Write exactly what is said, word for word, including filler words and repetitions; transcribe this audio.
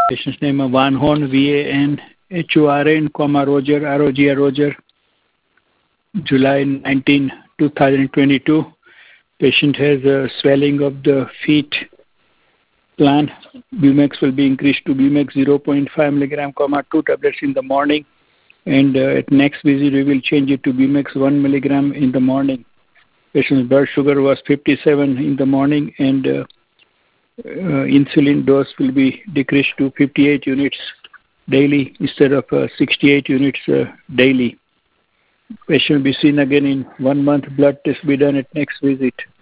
Patient's name is Van Horn, V A N H O R N, comma Roger, R O G R Roger, July nineteenth, two thousand twenty-two. Patient has a swelling of the feet. Plan Bumex will be increased to Bumex zero point five milligram, comma two tablets in the morning, and uh, at next visit we will change it to Bumex one milligram in the morning. Patient's blood sugar was fifty-seven in the morning, and uh, uh, insulin dose will be decreased to fifty-eight units daily instead of uh, sixty-eight units uh, daily. Patient will be seen again in one month. Blood test be done at next visit.